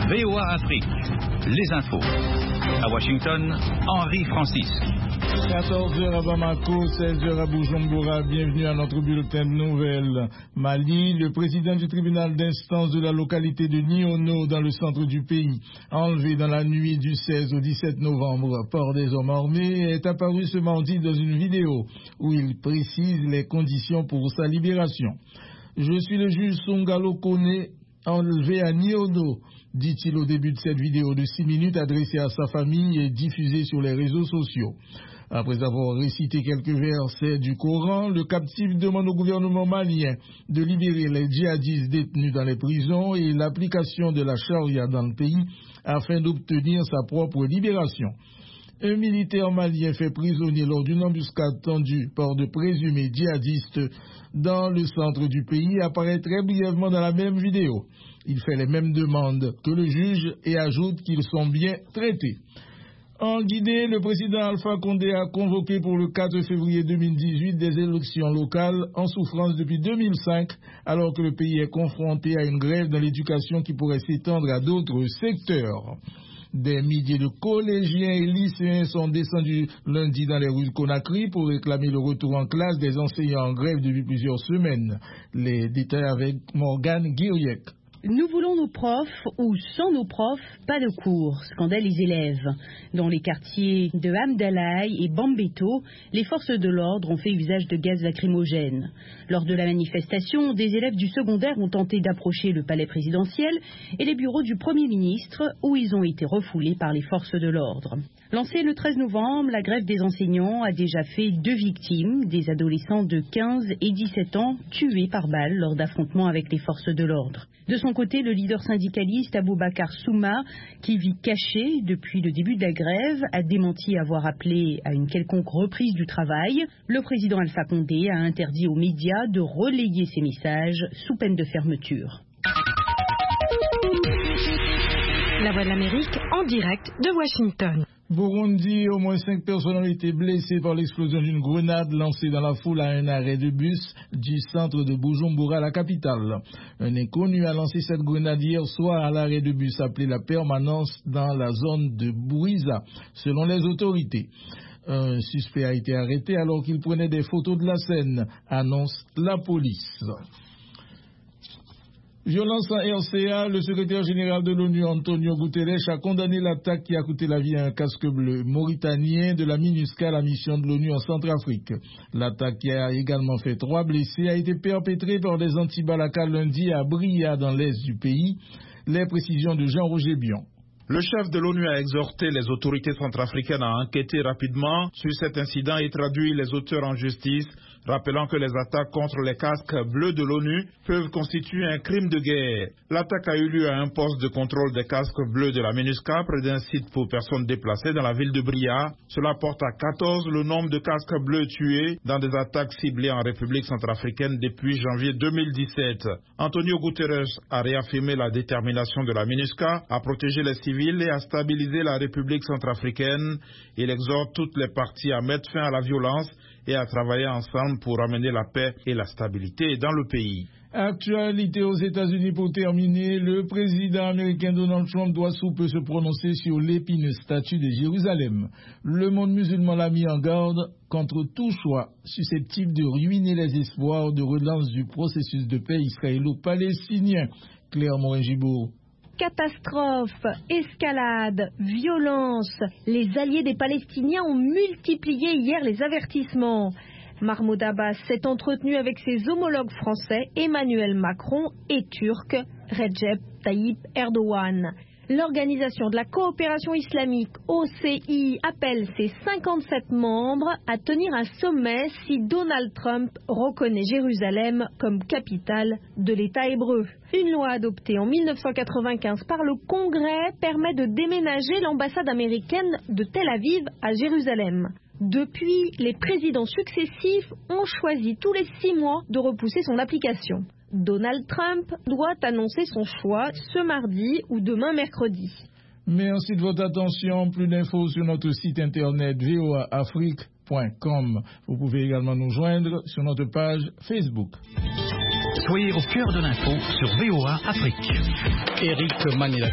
VOA Afrique, les infos. À Washington, Henri Francis. 14h à Bamako, 16h à Bujumbura. Bienvenue à notre bulletin de nouvelles. Mali, le président du tribunal d'instance de la localité de Niono dans le centre du pays, enlevé dans la nuit du 16 au 17 novembre par des hommes armés, est apparu ce mardi dans une vidéo où il précise les conditions pour sa libération. Je suis le juge Songalo Kone, enlevé à Niono, dit-il au début de cette vidéo de 6 minutes adressée à sa famille et diffusée sur les réseaux sociaux. Après avoir récité quelques versets du Coran, le captif demande au gouvernement malien de libérer les djihadistes détenus dans les prisons et l'application de la charia dans le pays afin d'obtenir sa propre libération. Un militaire malien fait prisonnier lors d'une embuscade tendue par de présumés djihadistes dans le centre du pays apparaît très brièvement dans la même vidéo. Il fait les mêmes demandes que le juge et ajoute qu'ils sont bien traités. En Guinée, le président Alpha Condé a convoqué pour le 4 février 2018 des élections locales en souffrance depuis 2005, alors que le pays est confronté à une grève dans l'éducation qui pourrait s'étendre à d'autres secteurs. Des milliers de collégiens et lycéens sont descendus lundi dans les rues de Conakry pour réclamer le retour en classe des enseignants en grève depuis plusieurs semaines. Les détails avec Morgane Guiriec. Nous voulons nos profs ou sans nos profs, pas de cours, scandalent les élèves. Dans les quartiers de Hamdalaï et Bambeto, les forces de l'ordre ont fait usage de gaz lacrymogène. Lors de la manifestation, des élèves du secondaire ont tenté d'approcher le palais présidentiel et les bureaux du Premier ministre où ils ont été refoulés par les forces de l'ordre. Lancée le 13 novembre, la grève des enseignants a déjà fait 2 victimes, des adolescents de 15 et 17 ans tués par balle lors d'affrontements avec les forces de l'ordre. De son côté, le leader syndicaliste Aboubacar Souma, qui vit caché depuis le début de la grève, a démenti avoir appelé à une quelconque reprise du travail. Le président Alpha Condé a interdit aux médias de relayer ces messages sous peine de fermeture. La Voix de l'Amérique en direct de Washington. Burundi, au moins 5 personnes ont été blessées par l'explosion d'une grenade lancée dans la foule à un arrêt de bus du centre de Bujumbura, la capitale. Un inconnu a lancé cette grenade hier soir à l'arrêt de bus appelé La Permanence dans la zone de Bouiza, selon les autorités. Un suspect a été arrêté alors qu'il prenait des photos de la scène, annonce la police. Violence en RCA, le secrétaire général de l'ONU, Antonio Guterres, a condamné l'attaque qui a coûté la vie à un casque bleu mauritanien de la MINUSCA, la mission de l'ONU en Centrafrique. L'attaque qui a également fait 3 blessés a été perpétrée par des anti-Balaka lundi à Bria, dans l'est du pays. Les précisions de Jean-Roger Bion. Le chef de l'ONU a exhorté les autorités centrafricaines à enquêter rapidement sur cet incident et traduire les auteurs en justice, rappelant que les attaques contre les casques bleus de l'ONU peuvent constituer un crime de guerre. L'attaque a eu lieu à un poste de contrôle des casques bleus de la MINUSCA près d'un site pour personnes déplacées dans la ville de Bria. Cela porte à 14 le nombre de casques bleus tués dans des attaques ciblées en République centrafricaine depuis janvier 2017. Antonio Guterres a réaffirmé la détermination de la MINUSCA à protéger les civils et à stabiliser la République centrafricaine. Il exhorte toutes les parties à mettre fin à la violence et à travailler ensemble pour ramener la paix et la stabilité dans le pays. Actualité aux États-Unis pour terminer, le président américain Donald Trump doit sous peu se prononcer sur l'épineuse statue de Jérusalem. Le monde musulman l'a mis en garde contre tout choix susceptible de ruiner les espoirs de relance du processus de paix israélo-palestinien. Claire Morin-Gibault. Catastrophe, escalade, violence. Les alliés des Palestiniens ont multiplié hier les avertissements. Mahmoud Abbas s'est entretenu avec ses homologues français Emmanuel Macron et turc Recep Tayyip Erdogan. L'Organisation de la coopération islamique, OCI, appelle ses 57 membres à tenir un sommet si Donald Trump reconnaît Jérusalem comme capitale de l'État hébreu. Une loi adoptée en 1995 par le Congrès permet de déménager l'ambassade américaine de Tel Aviv à Jérusalem. Depuis, les présidents successifs ont choisi tous les 6 mois de repousser son application. Donald Trump doit annoncer son choix ce mardi ou demain mercredi. Merci de votre attention. Plus d'infos sur notre site internet voaafrique.com. Vous pouvez également nous joindre sur notre page Facebook. Soyez au cœur de l'info sur VOA Afrique. Eric Manila.